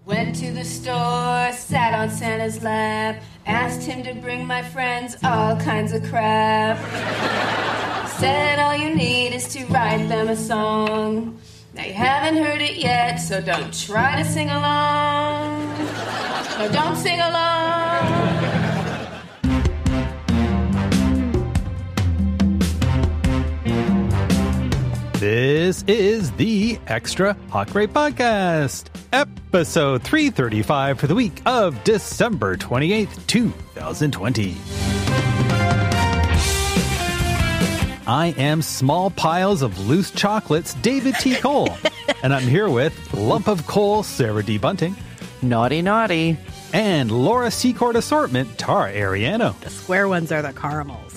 Went to the store, sat on Santa's lap, asked him to bring my friends all kinds of crap. Said all you need is to write them a song. Now you haven't heard it yet, so don't try to sing along. No, don't sing along. This is the Extra Hot Great Podcast, episode 335 for the week of December 28th, 2020. I am Small Piles of Loose Chocolates, David T. Cole, and I'm here with Lump of Coal, Sarah D. Bunting. Naughty, naughty. And Laura Secord Assortment, Tara Ariano. The square ones are the caramels.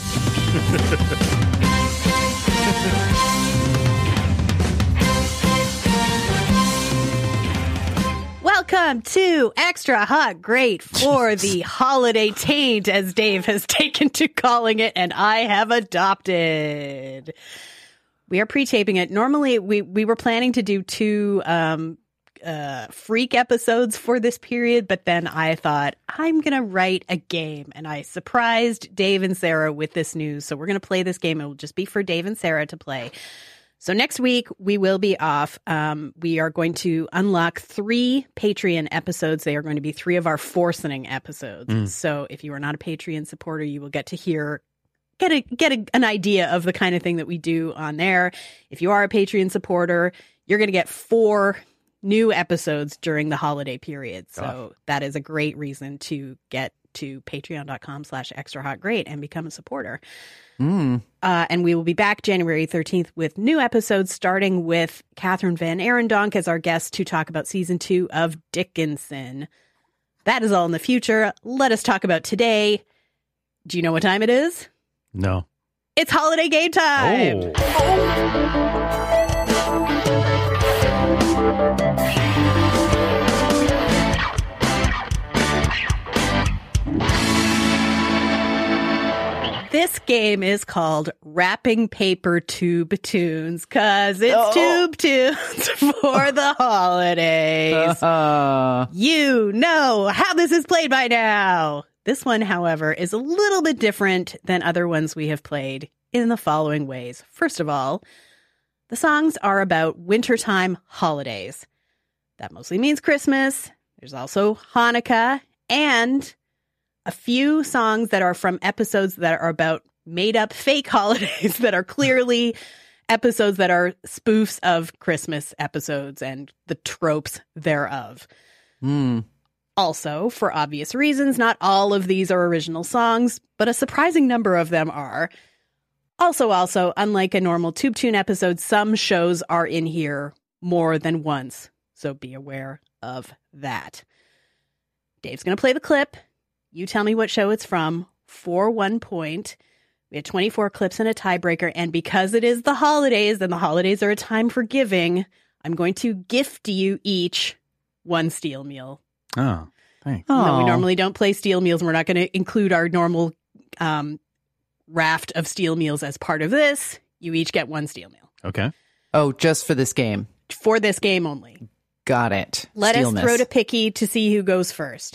Welcome to Extra Hot Great for the holiday taint, as Dave has taken to calling it, and I have adopted. We are pre-taping it. Normally, we were planning to do two freak episodes for this period, but then I thought, I'm going to write a game, and I surprised Dave and Sarah with this news, so we're going to play this game. It will just be for Dave and Sarah to play. So next week, we will be off. We are going to unlock 3 Patreon episodes. They are going to be 3 of our Forcening episodes. So if you are not a Patreon supporter, you will get to get an idea of the kind of thing that we do on there. If you are a Patreon supporter, you're going to get 4 new episodes during the holiday period. So that is a great reason to get to patreon.com/extrahotgreat and become a supporter. And we will be back January 13th with new episodes, starting with Catherine Van Arendonk as our guest to talk about season 2 of Dickinson. That is all in the future. Let us talk about today. Do you know what time it is? No. It's holiday game time. This game is called Wrapping Paper Tube Tunes because it's Tube Tunes for the holidays. You know how this is played by now. This one, however, is a little bit different than other ones we have played in the following ways. First of all, the songs are about wintertime holidays. That mostly means Christmas. There's also Hanukkah and a few songs that are from episodes that are about made-up fake holidays that are clearly episodes that are spoofs of Christmas episodes and the tropes thereof. Also, for obvious reasons, not all of these are original songs, but a surprising number of them are. Also, unlike a normal Tube Tune episode, some shows are in here more than once, so be aware of that. Dave's going to play the clip. You tell me what show it's from for 1 point. We have 24 clips and a tiebreaker. And because it is the holidays, and the holidays are a time for giving, I'm going to gift you each 1 steel meal. Oh, thanks. No, we normally don't play steel meals. And we're not going to include our normal raft of steel meals as part of this. You each get 1 steel meal. Okay. Oh, just for this game. For this game only. Got it. Let us throw to Picky to see who goes first.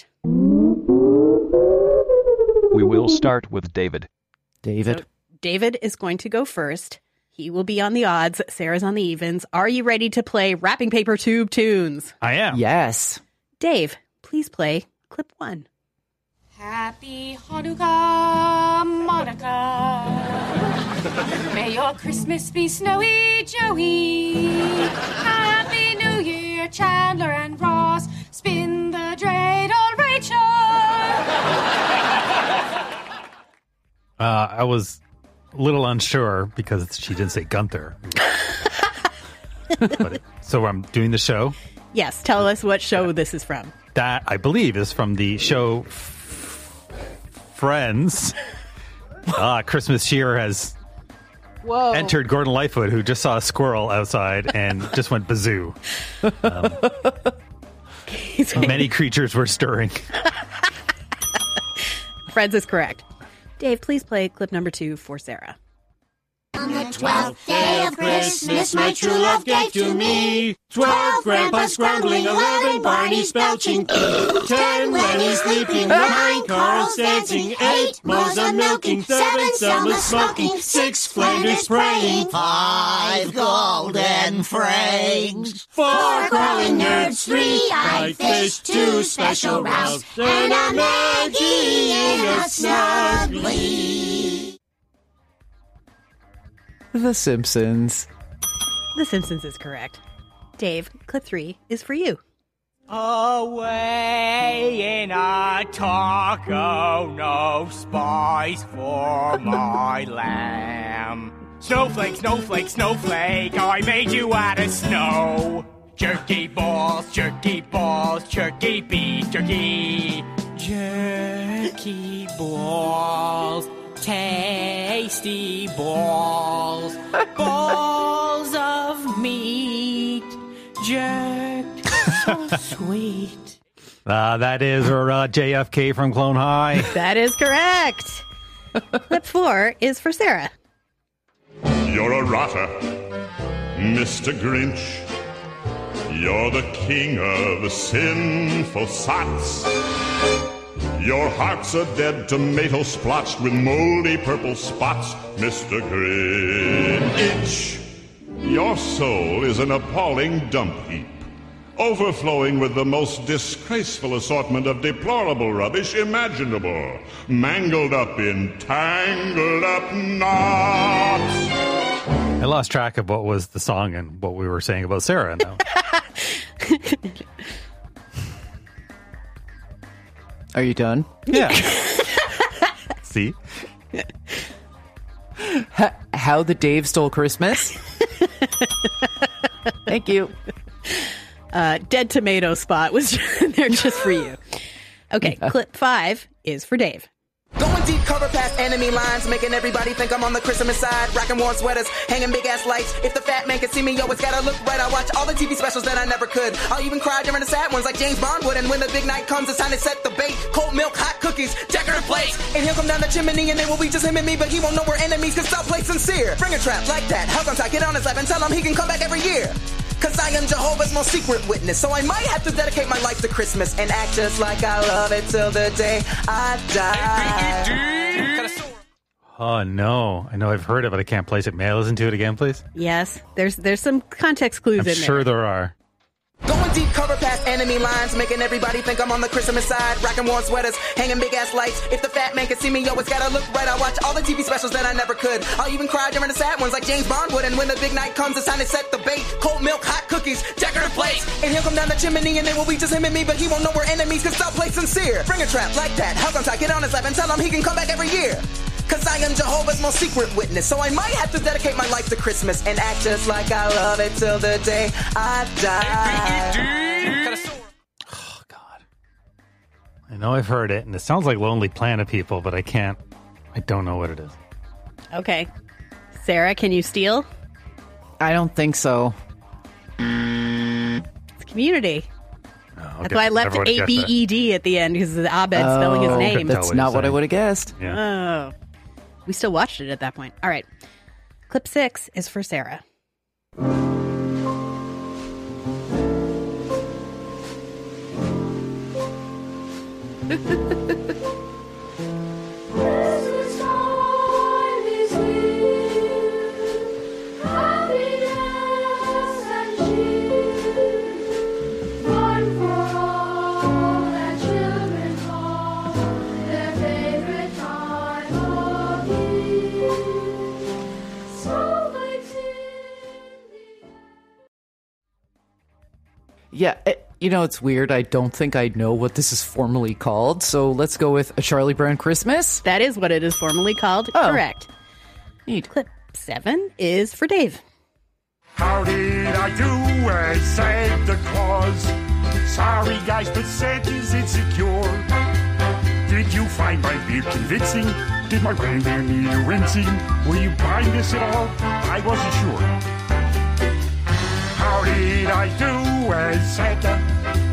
We will start with David. David. So David is going to go first. He will be on the odds. Sarah's on the evens. Are you ready to play Wrapping Paper Tube Tunes? I am. Yes. Dave, please play clip 1. Happy Hanukkah, Monica. May your Christmas be snowy, Joey. Happy New Year, Chandler and Ross. Spin the dreidel, Rachel. I was a little unsure because she didn't say Gunther. So I'm doing the show. Yes, tell us what show this is from. That, I believe, is from the show Friends. Christmas cheer has entered Gordon Lightfoot, who just saw a squirrel outside and just went bazoo. Many creatures were stirring. Friends is correct. Dave, please play clip number 2 for Sarah. Happy On the 12th day of Christmas, my true love gave to me 12 grandpas scrambling, 11 Barneys belching, 10 Lenny's sleeping, 9 Carl's dancing, 8 Mo's milking, 7 Selma's smoking, 6 Flanders praying, 5 golden frings, 4 crawling nerds, 3 eyed fish, 2 special rouse, and a Maggie in a snuggly. The Simpsons. The Simpsons is correct. Dave, clip 3 is for you. Away in a taco, no spice for my lamb. Snowflake, snowflake, snowflake, I made you out of snow. Jerky balls, turkey beef jerky. Jerky balls, tasty balls, balls of meat, jerked so sweet. That is JFK from Clone High. That is correct. Clip 4 is for Sarah. You're a rotter, Mr. Grinch. You're the king of the sinful sots. Your heart's a dead tomato splotched with moldy purple spots, Mr. Grinch. Your soul is an appalling dump heap, overflowing with the most disgraceful assortment of deplorable rubbish imaginable, mangled up in tangled up knots. I lost track of what was the song and what we were saying about Sarah now. Are you done? Yeah. See? How the Dave Stole Christmas? Thank you. Dead tomato spot was there just for you. Okay, clip 5 is for Dave. Going deep, cover past enemy lines, making everybody think I'm on the Christmas side. Rocking warm sweaters, hanging big ass lights. If the fat man can see me, yo, it's gotta look right. I watch all the TV specials that I never could. I'll even cry during the sad ones like James Bond would. And when the big night comes, it's time to set the bait. Cold milk, hot cookies, decorative plates. And he'll come down the chimney and it will be just him and me, but he won't know we're enemies cause I'll play sincere. Bring a trap like that, hug on tight, get on his lap and tell him he can come back every year. Cause I am Jehovah's most secret witness, so I might have to dedicate my life to Christmas and act just like I love it till the day I die. Oh, no. I know I've heard it, but I can't place it. May I listen to it again, please? Yes, there's some context clues I'm in sure there are. Going deep, cover past enemy lines, making everybody think I'm on the Christmas side. Rocking warm sweaters, hanging big ass lights. If the fat man can see me, yo, it's gotta look right. I watch all the TV specials that I never could. I'll even cry during the sad ones like James Bond would. And when the big night comes, it's time to set the bait. Cold milk, hot cookies, decorative plates. And he'll come down the chimney and it will be just him and me, but he won't know we're enemies cause I'll play sincere. Bring a trap like that, hug on tight, get on his lap and tell him he can come back every year. Cause I am Jehovah's most secret witness, so I might have to dedicate my life to Christmas and act just like I love it till the day I die. Oh, God. I know I've heard it, and it sounds like Lonely Planet People, but I don't know what it is. Okay. Sarah, can you steal? I don't think so. It's Community. Oh, That's why I left ABED at the end because Abed spelling his name. That's not what I would have guessed. Yeah. Oh. We still watched it at that point. All right. Clip 6 is for Sarah. Yeah, it's weird. I don't think I know what this is formally called, so let's go with A Charlie Brown Christmas. That is what it is formally called. Oh. Correct. Neat. Clip 7 is for Dave. How did I do as Santa Claus? Sorry guys, but Santa's insecure. Did you find my beard convincing? Did my reindeer need a rinsing? Were you buying this at all? I wasn't sure. How did I do as Santa?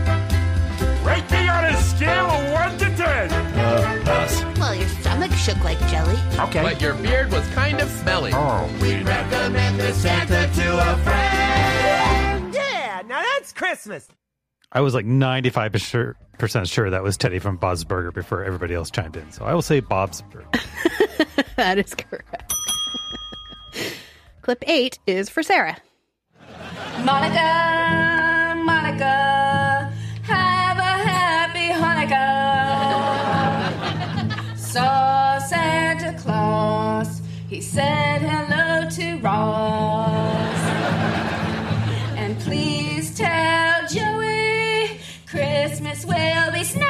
Rate me on a scale of 1 to 10. Well, your stomach shook like like jelly. Okay. But your beard was kind of smelly. Oh. We recommend the Santa to a friend. Yeah, now that's Christmas. I was like 95% sure that was Teddy from Bob's Burger before everybody else chimed in. So I will say Bob's Burger. That is correct. Clip 8 is for Sarah. Monica, Monica, have a happy Hanukkah. Saw Santa Claus, he said hello to Ross. And please tell Joey, Christmas will be snowing.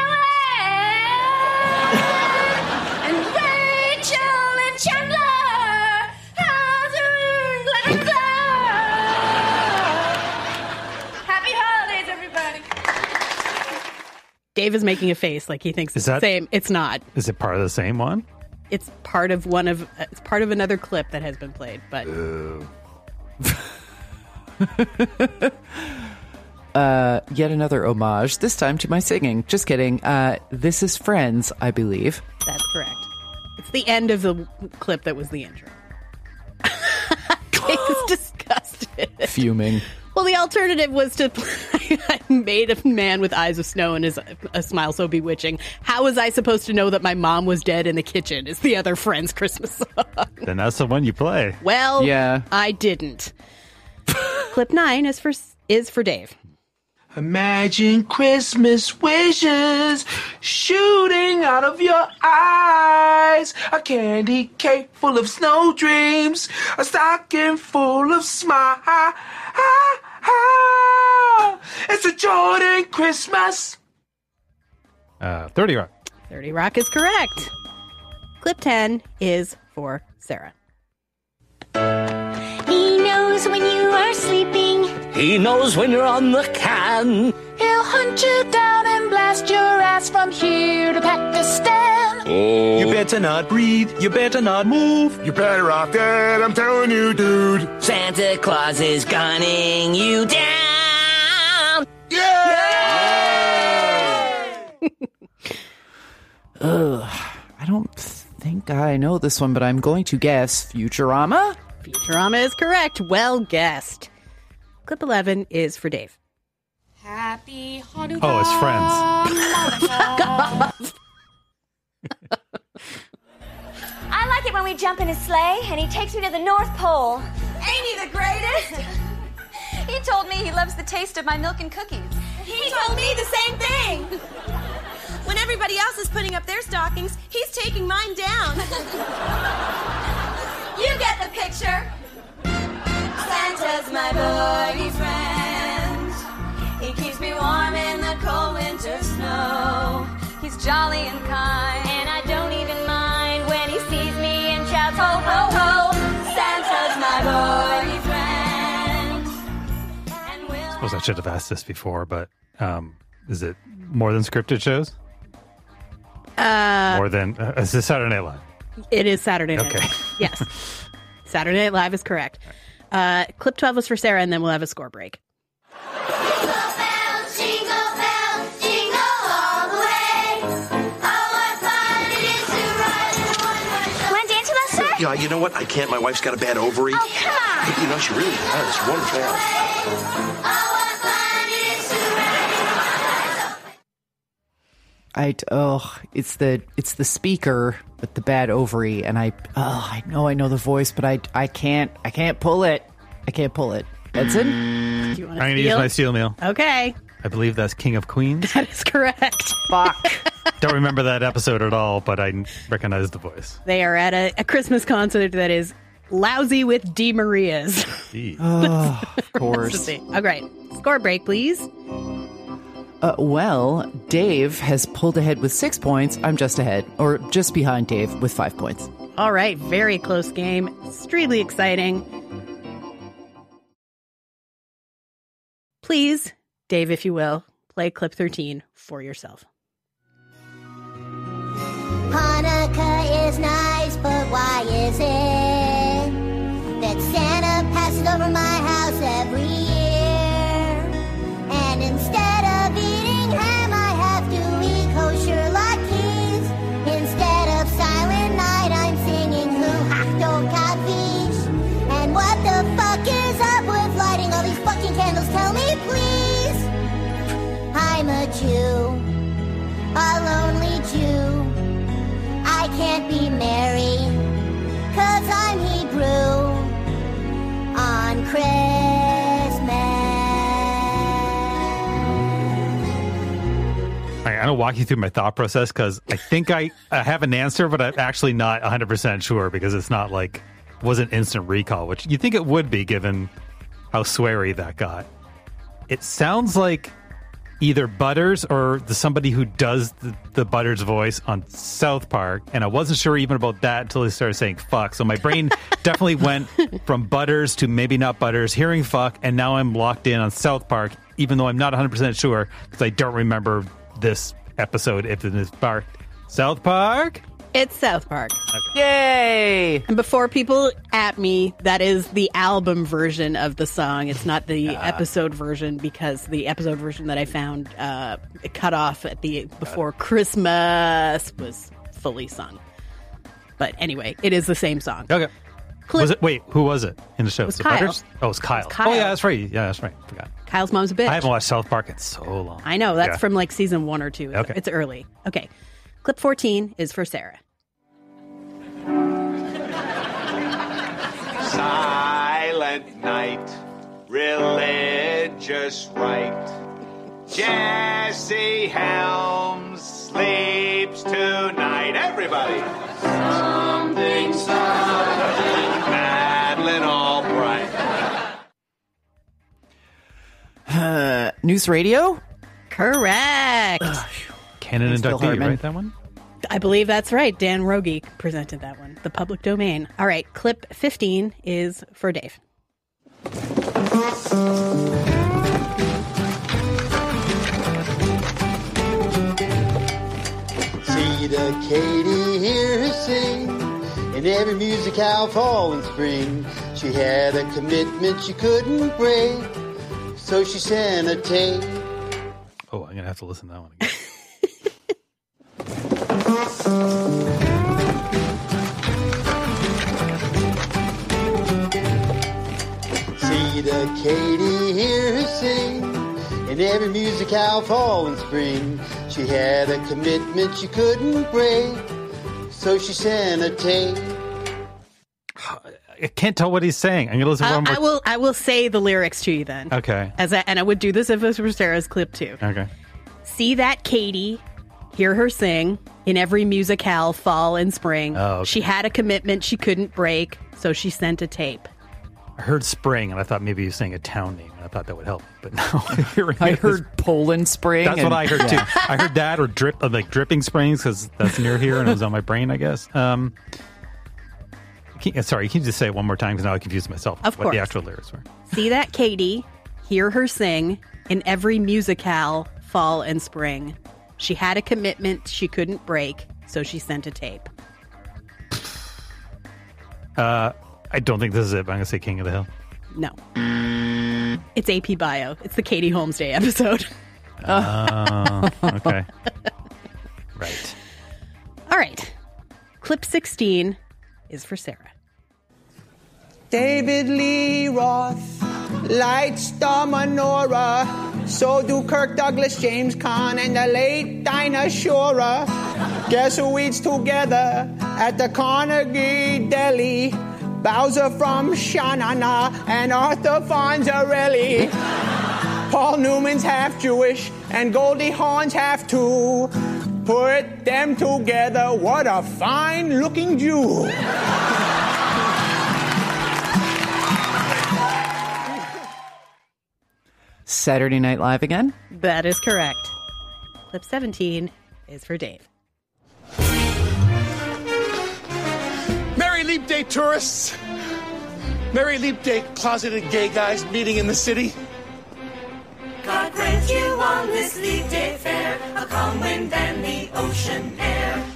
And Rachel and Chandler, how's doing like a Happy holidays, everybody. Dave is making a face like he thinks it's the same. It's not. Is it part of the same one? It's part of it's part of another clip that has been played, but yet another homage, this time to my singing. Just kidding. This is Friends, I believe. That's correct. It's the end of the clip that was the intro. Dave is disgusted. Fuming. Well, the alternative was to play I made a man with eyes of snow and a smile so bewitching. How was I supposed to know that my mom was dead in the kitchen? Is the other Friends Christmas song. Then that's the one you play. Well, yeah. I didn't. Clip 9 is for Dave. Imagine Christmas wishes shooting out of your eyes. A candy cake full of snow dreams. A stocking full of smiles. It's a Jordan Christmas. 30 Rock. 30 Rock is correct. Clip 10 is for Sarah. He knows when you are sleeping. He knows when you're on the can. He'll hunt you down and blast your ass from here to Pakistan. Oh. You better not breathe. You better not move. You're better off dead, I'm telling you, dude. Santa Claus is gunning you down. I don't think I know this one, but I'm going to guess Futurama. Futurama is correct. Well guessed. Clip 11 is for Dave. Happy Hanukkah. Oh, it's Friends. I like it when we jump in his sleigh and he takes me to the North Pole. Ain't he the greatest? He told me he loves the taste of my milk and cookies. He told me the same thing. When everybody else is putting up their stockings, he's taking mine down. You get the picture. Santa's my boy friend. He keeps me warm in the cold winter snow. He's jolly and kind, and I don't even mind when he sees me and shouts, ho, ho, ho. Santa's my boy friend. And I suppose I should have asked this before, but is it more than scripted shows? More than is this Saturday Night Live? It is Saturday Night Okay. Live. Yes. Saturday Night Live is correct. Clip 12 was for Sarah, and then we'll have a score break. Yeah, you know what? I can't. My wife's got a bad ovary. Oh, come on. You know, she really does. One fast. It's the speaker with the bad ovary, and I know the voice, but I can't pull it. I can't pull it. Edson? Do you want I'm going to use my steel meal. Okay. I believe that's King of Queens. That is correct. Fuck. Don't remember that episode at all, but I recognize the voice. They are at a Christmas concert that is lousy with Di Marias. Oh, of course. All right. Score break, please. Well, Dave has pulled ahead with 6 points. I'm just ahead, or just behind Dave with 5 points. All right. Very close game. Extremely exciting. Please, Dave, if you will, play clip 13 for yourself. Hanukkah is nice, but why is it that Santa passes over my house every year? And instead of eating ham, I have to eat kosher latkes. Instead of Silent Night, a Jew, a lonely Jew. I can't be Mary, 'cause I'm Hebrew on Christmas. All right, I'm going to walk you through my thought process because I think I have an answer, but I'm actually not 100% sure because it's not like, wasn't instant recall, which you think it would be given how sweary that got. It sounds like either Butters or somebody who does the Butters voice on South Park, and I wasn't sure even about that until they started saying fuck. So my brain definitely went from Butters to maybe not Butters, hearing fuck, and now I'm locked in on South Park, even though I'm not 100% sure because I don't remember this episode if it is South Park? It's South Park. Okay. Yay! And before people at me, that is the album version of the song. It's not the episode version because the episode version that I found cut off at before Christmas was fully sung. But anyway, it is the same song. Okay. Was it? Wait, who was it in the show? Was it Kyle. Butters? Oh, it was Kyle. Oh, yeah, that's right. Yeah, that's right. Forgot. Kyle's mom's a bitch. I haven't watched South Park in so long. I know. That's from like season 1 or 2. Okay. It's early. Okay. Clip 14 is for Sarah. Silent night, religious rite. Jesse Helms sleeps tonight. Everybody. Something, Madeline Albright. News Radio? Correct. Canon inductee, right? That one? I believe that's right. Dan Rogie presented that one. The public domain. All right. Clip 15 is for Dave. See the Katie, hear her sing in every musicale, fall and spring. She had a commitment she couldn't break, so she sent a tape. Oh, I'm going to have to listen to that one again. See the Katie, hear her sing in every musicale, fall and spring. She had a commitment she couldn't break, so she sent a tape. I can't tell what he's saying. I'm going to listen to one more. I will say the lyrics to you then. Okay. And I would do this if it was for Sarah's clip too. Okay. See that Katie, hear her sing in every musicale, fall and spring. Oh, okay. She had a commitment she couldn't break, so she sent a tape. I heard spring, and I thought maybe he was saying a town name, and I thought that would help. But now I heard Poland Spring. That's what I heard too. I heard that or dripping springs because that's near here, and it was on my brain, I guess. Sorry, can you just say it one more time because now I confused myself. Of course. What the actual lyrics were. See that Katie, hear her sing in every musicale, fall and spring. She had a commitment she couldn't break, so she sent a tape. I don't think this is it, but I'm going to say King of the Hill. No. It's AP Bio. It's the Katie Holmes Day episode. Oh, okay. Right. All right. Clip 16 is for Sarah. David Lee Roth lights the menorah. So do Kirk Douglas, James Caan, and the late Dinah Shore. Guess who eats together at the Carnegie Deli? Bowser from Shanana and Arthur Fonzarelli. Paul Newman's half Jewish and Goldie Hawn's half too. Put them together, what a fine-looking Jew. Saturday Night Live again? That is correct. Clip 17 is for Dave. Merry Leap Day, tourists! Merry Leap Day, closeted gay guys meeting in the city. God grant you on this leap day fair a calm wind and the ocean air.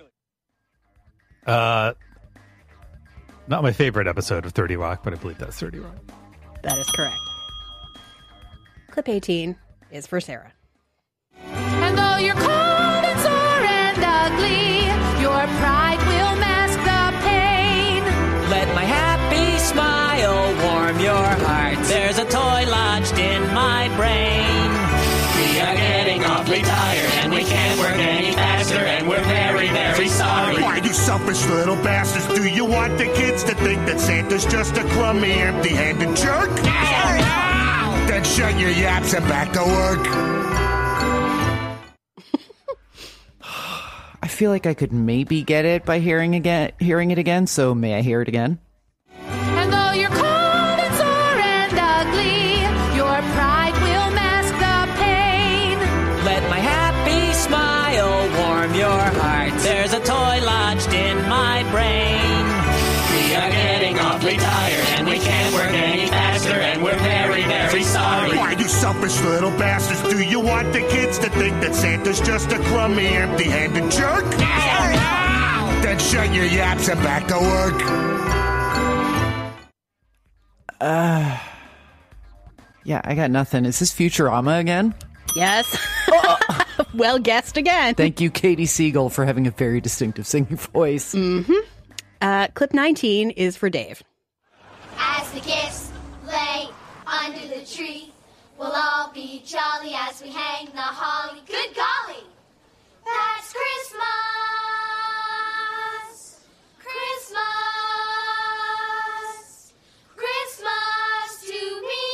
Not my favorite episode of 30 Rock, but I believe that's 30 Rock. That is correct. Clip 18 is for Sarah. And though you're cold and sore and ugly, your pride will mask the pain. Let my happy smile warm your heart. There's a toy lodged in my brain. We are getting off awfully tired, and we can't work any faster, and we're very, very sorry. Why, you selfish little bastards, do you want the kids to think that Santa's just a crummy, empty-handed jerk? No! Then shut your yaps and back to work. I feel like I could maybe get it by hearing it again, so may I hear it again? And though you're cold and sore and ugly, your pride will mask the pain. Let my happy smile warm your heart. There's a toy lodged in my brain. We are getting awfully tired, and we can't work any faster, and we're very, very sorry. Why, you selfish little bastards, do you want the kids to think that Santa's just a crummy, empty-handed jerk? No! Then shut your yaps and back to work. Yeah, I got nothing. Is this Futurama again? Yes. Well guessed again. Thank you, Katie Siegel, for having a very distinctive singing voice. Clip 19 is for Dave. As the gifts lay under the tree, we'll all be jolly as we hang the holly. Good golly, that's Christmas! Christmas! Christmas to me!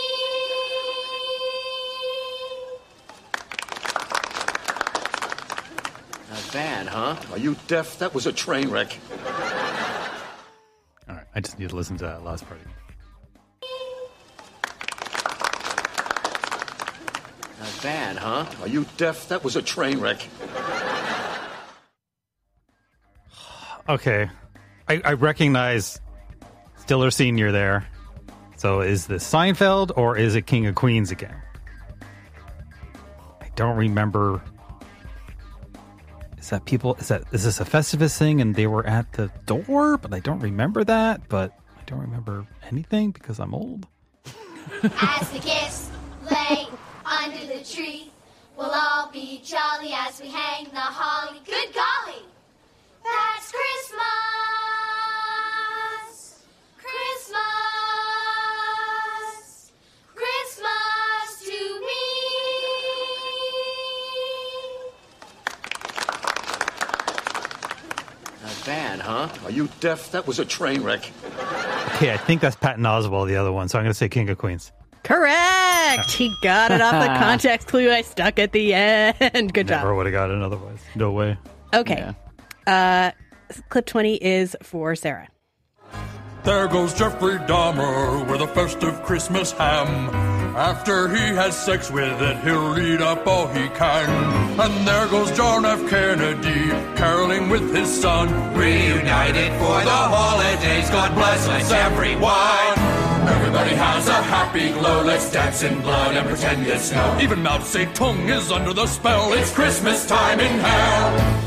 Not bad, huh? Are you deaf? That was a train wreck. All right, I just need to listen to that last part. Not bad, huh? Are you deaf? That was a train wreck. Okay, I recognize Stiller Sr. there. So is this Seinfeld or is it King of Queens again? I don't remember. Is this a Festivus thing and they were at the door? But I don't remember that. But I don't remember anything because I'm old. As the gifts lay under the tree, we'll all be jolly as we hang the holly. Good golly, that's Christmas! Christmas! Christmas to me! Not bad, huh? Are you deaf? That was a train wreck. Okay, I think that's Patton Oswalt, the other one. So I'm going to say King of Queens. Correct! He got it off the context clue I stuck at the end. Good job. Never would have got it otherwise. No way. Okay. Yeah. Clip 20 is for Sarah. There goes Jeffrey Dahmer with a festive Christmas ham. After he has sex with it, he'll eat up all he can. And there goes John F. Kennedy, caroling with his son. Reunited for the holidays, God bless us everyone. Everybody has a happy glow, let's dance in blood and pretend it's snow. Even Mao Zedong is under the spell. It's Christmas time in hell.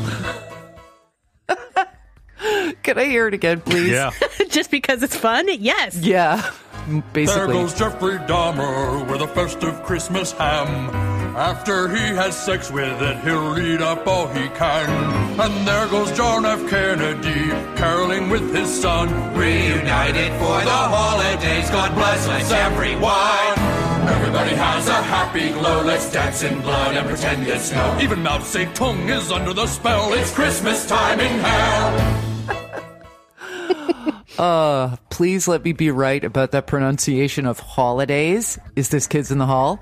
Can I hear it again, please? Yeah. Just because it's fun? Yes. Yeah, basically. There goes Jeffrey Dahmer with a festive Christmas ham. After he has sex with it, he'll eat up all he can. And there goes John F. Kennedy, caroling with his son. Reunited for the holidays, God bless us everyone. Everybody has a happy glow, let's dance in blood and pretend it's snow. Even Mao Zedong is under the spell. It's Christmas time in hell. Please let me be right about that pronunciation of holidays. Is this Kids in the Hall?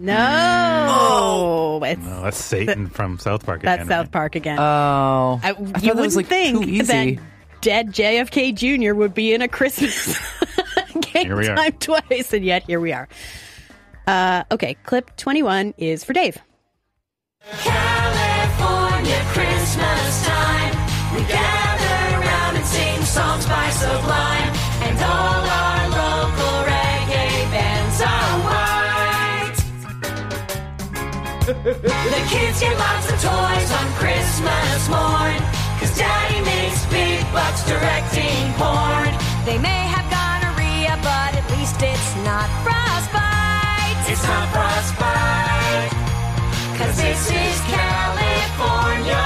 No. No, that's Satan from South Park again. That's South Park again. Oh. You wouldn't think that dead JFK Jr. would be in a Christmas game time twice, and yet here we are. Okay, clip 21 is for Dave. California Christmas time. We gather around and sing songs by Sublime, and all our local reggae bands are white. The kids get lots of toys on Christmas morn, 'cause Daddy makes big bucks directing porn. They may have gonorrhea, but at least it's not frostbite. It's not frostbite, 'cause this is California,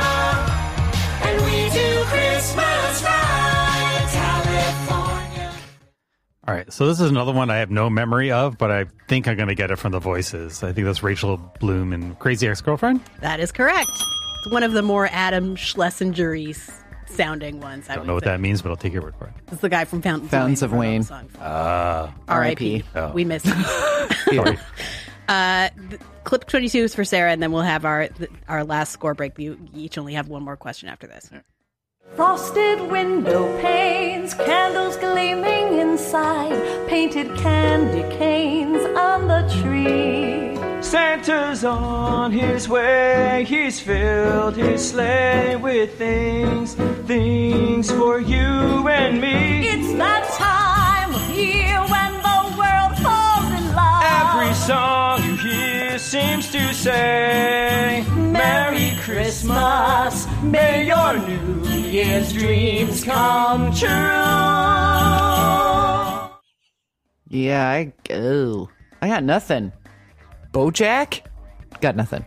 and we do Christmas right, California. All right, so this is another one I have no memory of, but I think I'm going to get it from the voices. I think that's Rachel Bloom in Crazy Ex-Girlfriend. That is correct. It's one of the more Adam Schlesinger-y sounding ones. I don't know what that means, but I'll take your word for it. It's the guy from Fountains of Wayne. R.I.P. Oh. We miss him. Sorry. Clip 22 is for Sarah, and then we'll have our last score break. You each only have one more question after this. Frosted window panes, candles gleaming inside, painted candy canes on the tree. Santa's on his way, he's filled his sleigh with things for you and me. It's that time of year when the world falls in love. Every song you hear seems to say, Merry Christmas, may your New Year's dreams come true. Yeah, I got nothing. BoJack? Got nothing.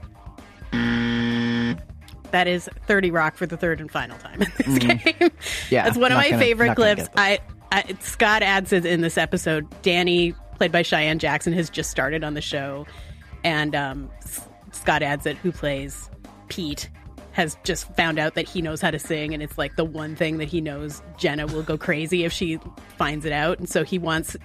That is 30 Rock for the third and final time in this game. Yeah, that's one of my favorite clips. I Scott adds it in this episode. Danny, played by Cheyenne Jackson, has just started on the show, and Scott Adsit, who plays Pete, has just found out that he knows how to sing, and it's like the one thing that he knows Jenna will go crazy if she finds it out, and so he wants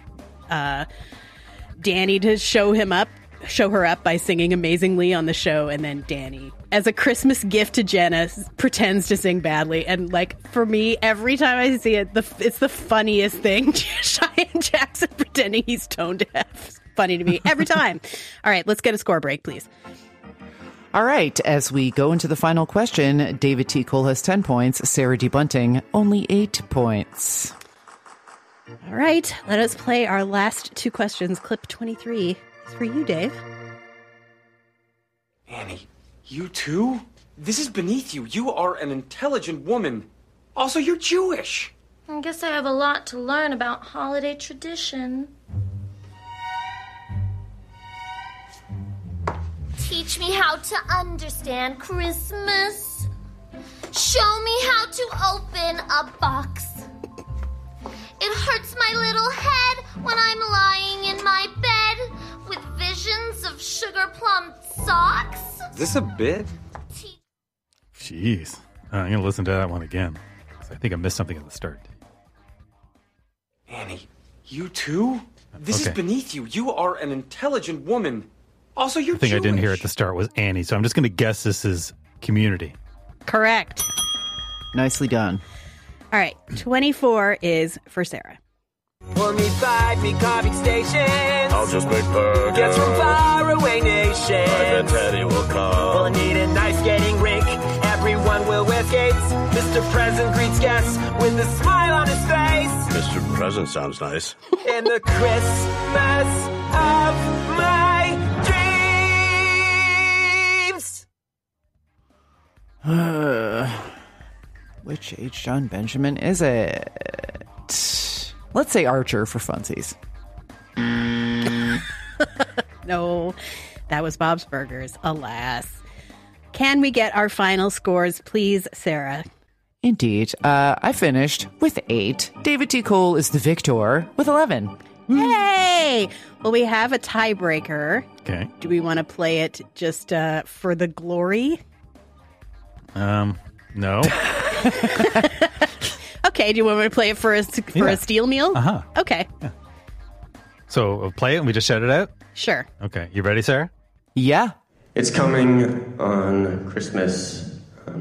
Danny to show her up by singing amazingly on the show, and then Danny, as a Christmas gift to Jenna, pretends to sing badly. And like, for me, every time I see it, it's the funniest thing. Cheyenne Jackson pretending he's tone deaf. It's funny to me every time. All right, let's get a score break, please. All right, as we go into the final question, David T. Cole has 10 points, Sarah D. Bunting only 8 points. All right, let us play our last two questions. Clip 23 is for you, Dave. Annie, you too? This is beneath you. You are an intelligent woman. Also, you're Jewish. I guess I have a lot to learn about holiday tradition. Teach me how to understand Christmas. Show me how to open a box. It hurts my little head when I'm lying in my bed with visions of sugar plum socks. Is this a bit? Jeez. I'm going to listen to that one again. 'Cause I think I missed something at the start. Annie, you too? This is beneath you. You are an intelligent woman. Also, you're The thing Jewish. I didn't hear at the start was Annie, so I'm just going to guess this is Community. Correct. Nicely done. All right, 24 is for Sarah. We'll meet 5 meat carving stations. I'll just make burgers. Guests from faraway nations. My friend Teddy will come. We'll need a nice skating rink. Everyone will wear skates. Mr. President greets guests with a smile on his face. Mr. President sounds nice. In the Christmas of my dreams. Which H. John Benjamin is it? Let's say Archer for funsies. No, that was Bob's Burgers, alas. Can we get our final scores, please, Sarah? Indeed. I finished with 8. David T. Cole is the victor with 11. Yay! Well, we have a tiebreaker. Okay. Do we want to play it just for the glory? No. Okay, do you want me to play it for a steel meal? Uh-huh. Okay. Yeah. So we'll play it and we just shout it out? Sure. Okay. You ready, Sarah? Yeah. It's coming on Christmas.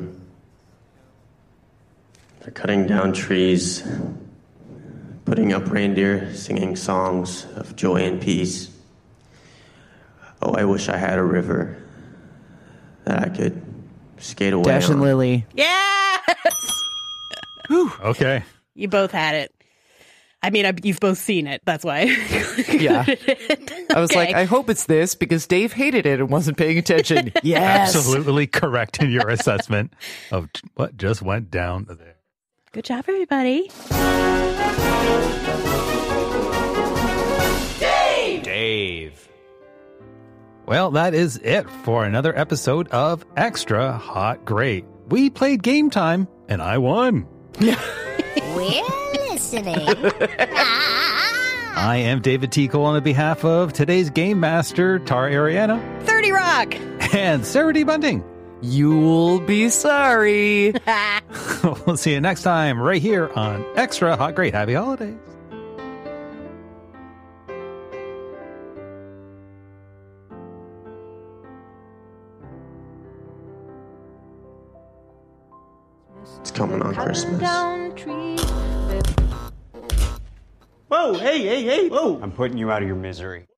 They're cutting down trees, putting up reindeer, singing songs of joy and peace. Oh, I wish I had a river that I could skate away Dash and on. Lily. Yes! Okay. You both had it. I mean, you've both seen it. That's why. Yeah. I was Okay. like, I hope it's this because Dave hated it and wasn't paying attention. Yes. Absolutely correct in your assessment of what just went down there. Good job, everybody. Dave. Well, that is it for another episode of Extra Hot Great. We played Game Time, and I won. We're listening. I am David T. Cole on behalf of today's Game Master, Tara Ariana. 30 Rock. And Sarah D. Bunting. You'll be sorry. We'll see you next time right here on Extra Hot Great. Happy holidays. It's coming on Christmas. Whoa, hey, whoa. I'm putting you out of your misery.